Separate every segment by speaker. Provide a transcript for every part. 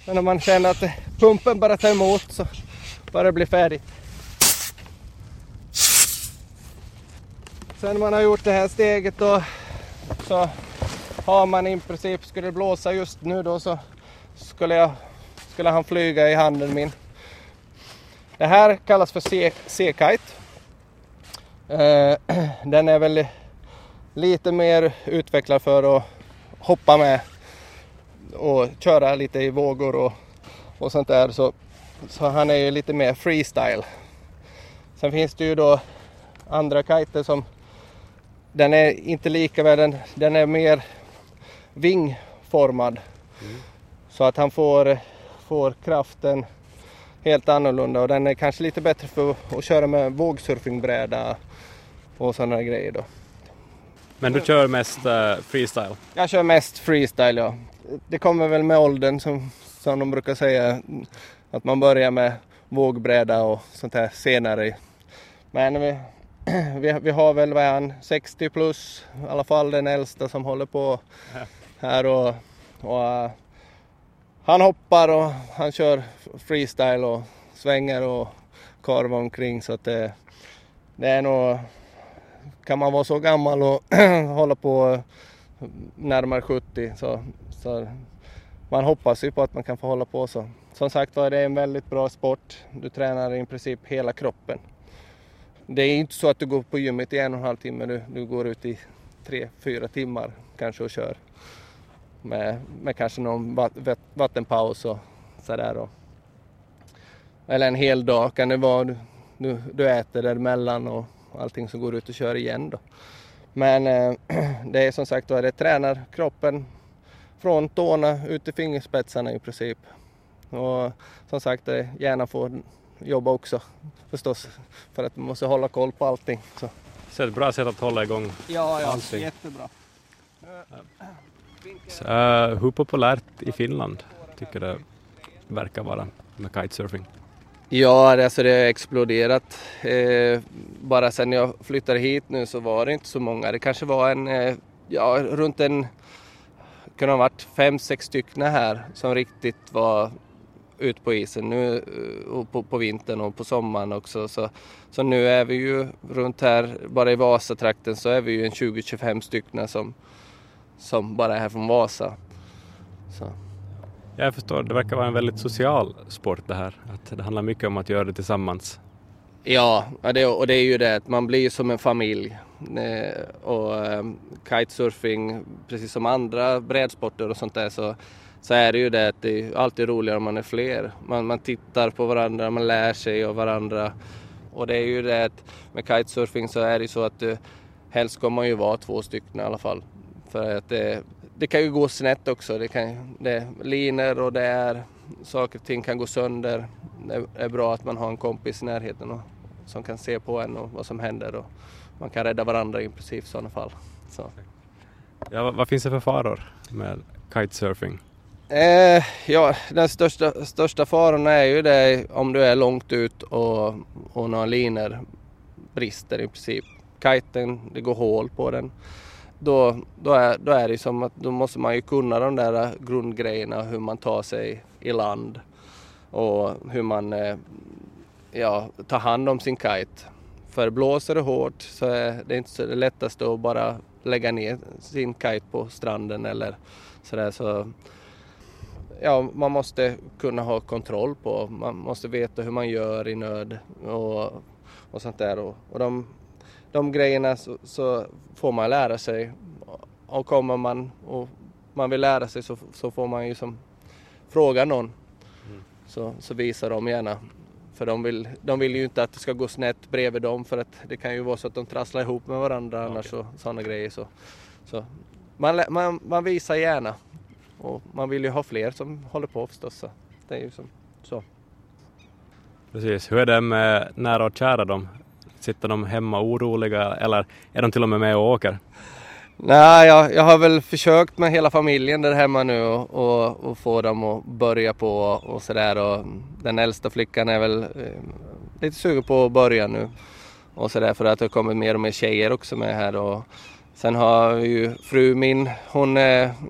Speaker 1: Men när man känner att pumpen bara tar emot så bara det blir färdigt. Sen man har gjort det här steget då, så har man i princip, skulle det blåsa just nu då, så skulle han flyga i handen min. Det här kallas för C-kite. Den är väl lite mer utvecklad för att hoppa med och köra lite i vågor och sånt där. Så han är ju lite mer freestyle. Sen finns det ju då andra kiter som, den är inte lika väl, den är mer vingformad. Så att han får kraften helt annorlunda, och den är kanske lite bättre för att köra med vågsurfingbräda och sådana grejer då.
Speaker 2: Men du kör mest freestyle?
Speaker 1: Jag kör mest freestyle, ja. Det kommer väl med åldern som de brukar säga, att man börjar med vågbräda och sånt här senare. Men vi har väl 60 plus, i alla fall den äldsta som håller på här, och han hoppar och han kör freestyle och svänger och karvar omkring, så att det är nog, kan man vara så gammal och hålla på närmare 70 så man hoppas ju på att man kan få hålla på så. Som sagt var, det är en väldigt bra sport. Du tränar i princip hela kroppen. Det är inte så att du går på gymmet i 1,5 timme. Du går ut i 3-4 timmar kanske och kör. Med kanske någon vattenpaus och sådär. Eller en hel dag kan det vara. Du äter däremellan och allting, som går ut och kör igen då. Men det är som sagt då, det tränar kroppen från tårna ut till fingerspetsarna i princip. Och som sagt, det gärna får jobba också förstås, för att man måste hålla koll på allting. Så
Speaker 2: det är ett bra sätt att hålla igång allting.
Speaker 1: Jättebra.
Speaker 2: Så, hur populärt i Finland tycker det verkar vara med kitesurfing?
Speaker 1: Ja, alltså det har exploderat. Bara sen jag flyttade hit nu så var det inte så många. Det kanske var runt kunde ha varit 5-6 stycken här som riktigt var ut på isen nu, och på vintern och på sommaren också. Så nu är vi ju runt här, bara i Vasatrakten så är vi ju en 20-25 stycken som bara är här från Vasa. Så.
Speaker 2: Jag förstår, det verkar vara en väldigt social sport det här. Att det handlar mycket om att göra det tillsammans.
Speaker 1: Ja, och det är ju det att man blir som en familj. Och kitesurfing, precis som andra brädsporter och sånt där, så är det ju det att det är alltid roligare om man är fler. Man tittar på varandra, man lär sig av varandra. Och det är ju det att med kitesurfing så är det så att helst ska man ju vara 2 stycken i alla fall. För att det kan ju gå snett också. Det liner och det är saker och ting kan gå sönder. Det är bra att man har en kompis i närheten som kan se på en och vad som händer. Och man kan rädda varandra i princip i sådana fall. Så.
Speaker 2: Ja, vad finns det för faror med kitesurfing?
Speaker 1: Ja, den största faran är ju det om du är långt ut och några linor brister i princip. Kiten, det går hål på den. Då är det som att då måste man ju kunna de där grundgrejerna, hur man tar sig i land och hur man tar hand om sin kite. För blåser det hårt så är det inte så det lättaste att bara lägga ner sin kite på stranden eller sådär. Så ja, man måste kunna ha kontroll på, man måste veta hur man gör i nöd och sånt där. Och de grejerna så får man lära sig, och kommer man och man vill lära sig så får man ju som fråga någon, så visar de gärna, för de vill ju inte att det ska gå snett bredvid dem, för att det kan ju vara så att de trasslar ihop med varandra annars och sådana grejer. Så man visar gärna, och man vill ju ha fler som håller på förstås, så det är ju som så.
Speaker 2: Precis, hur är det med nära och kära dem? Sitter de hemma oroliga eller är de till och med med och åker?
Speaker 1: Nej, jag har väl försökt med hela familjen där hemma nu och få dem att börja på och sådär. Och den äldsta flickan är väl lite sugen på att börja nu och sådär, för att det kommer mer och mer tjejer också med här. Och sen har ju fru min, hon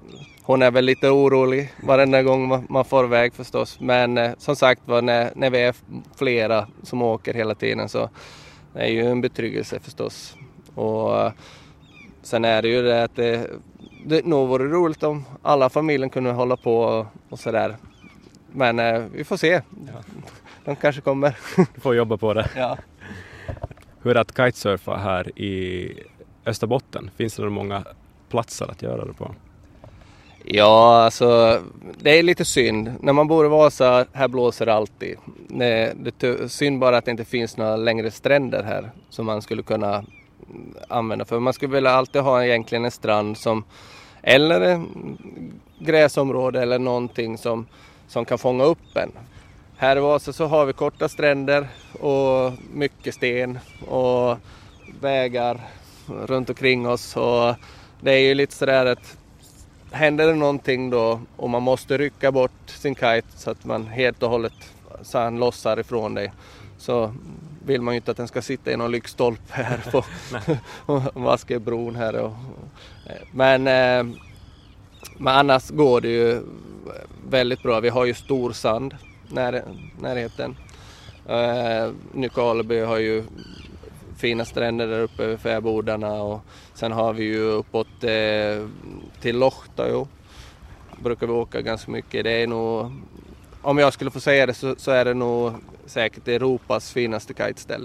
Speaker 1: hon är väl lite orolig varenda gång man får iväg förstås. Men som sagt var, när vi är flera som åker hela tiden så är ju en betryggelse förstås. Och sen är det ju det att det nog vore roligt om alla familjen kunde hålla på och sådär. Men vi får se. Ja. De kanske kommer.
Speaker 2: Du får jobba på det.
Speaker 1: Ja.
Speaker 2: Hur är det att kitesurfa här i Österbotten? Finns det många platser att göra det på?
Speaker 1: Ja, alltså det är lite synd. När man bor i Vasa, här blåser det alltid. Det är synd bara att det inte finns några längre stränder här som man skulle kunna använda. För man skulle vilja alltid ha egentligen en strand eller en gräsområde eller någonting som kan fånga upp en. Här i Vasa så har vi korta stränder och mycket sten och vägar runt omkring oss. Och det är ju lite sådär att händer det någonting då och man måste rycka bort sin kite så att man helt och hållet så han lossar ifrån dig, så vill man ju inte att den ska sitta i någon lyktstolpe här på Vaskebron här. Men annars går det ju väldigt bra. Vi har ju stor sand närheten. Nykarleby har ju fina stränder där uppe vid fäbodarna, och sen har vi ju uppåt till Lohta brukar vi åka ganska mycket. Det är nog, om jag skulle få säga det så är det nog säkert Europas finaste kiteställe.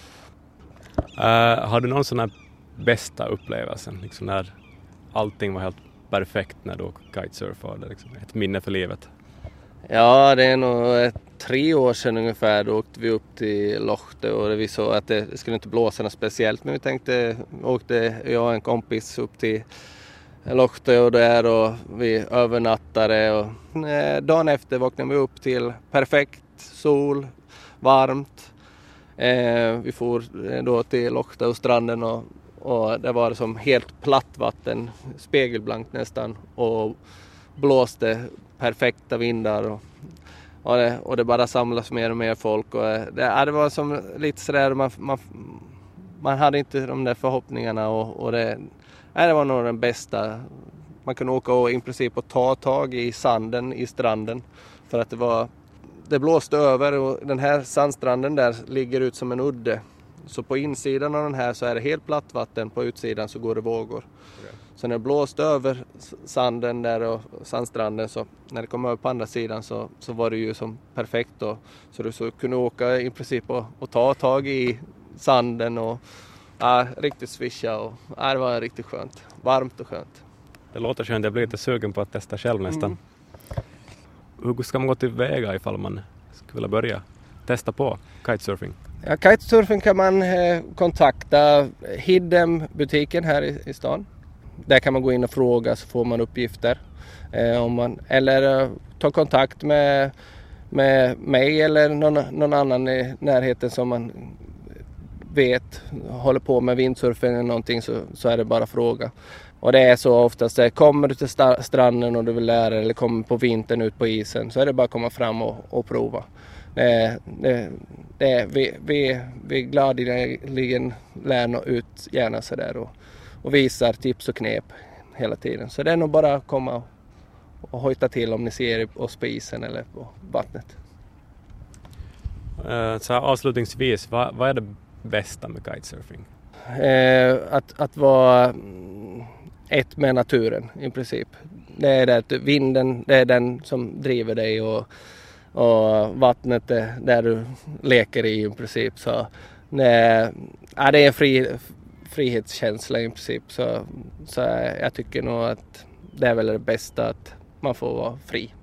Speaker 2: Har du någon sån här bästa upplevelsen, liksom när allting var helt perfekt när du kitesurfade, liksom ett minne för livet?
Speaker 1: Ja, det är nog 3 år sedan ungefär. Då åkte vi upp till Lohta och vi såg att det skulle inte blåsa något speciellt. Men åkte jag och en kompis upp till Lohta och vi övernattade. Och dagen efter vaknade vi upp till perfekt sol, varmt. Vi for då till Lohta och stranden och det var som helt platt vatten, spegelblankt nästan, och blåste perfekta vindar och det bara samlas mer och mer folk, och det var som lite sådär man hade inte de där förhoppningarna, och det var nog den bästa. Man kunde åka och i princip och ta tag i sanden i stranden, för att det blåste över, och den här sandstranden där ligger ut som en udde. Så på insidan av den här så är det helt platt vatten, på utsidan så går det vågor. Okay. Så när det blåste över sanden där och sandstranden, så när det kom över på andra sidan så var det ju som perfekt då. Så du så kunde åka i princip och ta tag i sanden och riktigt swisha, och det var riktigt skönt. Varmt och skönt.
Speaker 2: Det låter skönt, jag blir lite sugen på att testa själv nästan. Hur ska man gå till väga ifall man skulle vilja börja testa på kitesurfing? Ja,
Speaker 1: kitesurfing kan man kontakta Hidden-butiken här i stan. Där kan man gå in och fråga, så får man uppgifter. Eller ta kontakt med mig eller någon annan i närheten som man vet håller på med windsurfing eller någonting, så är det bara fråga. Och det är så oftast, kommer du till stranden och du vill lära dig, eller kommer på vintern ut på isen, så är det bara att komma fram och prova. Vi gladeligen lär ut gärna så där och visar tips och knep hela tiden. Så det är nog bara att komma och hojta till om ni ser oss på isen eller på vattnet.
Speaker 2: Så avslutningsvis, vad är det bästa med kitesurfing?
Speaker 1: Att vara ett med naturen i princip. Det är det att vinden, det är den som driver dig, och vattnet är där du leker i princip. Så det är en frihetskänsla i princip. Så jag tycker nog att det är väl det bästa, att man får vara fri.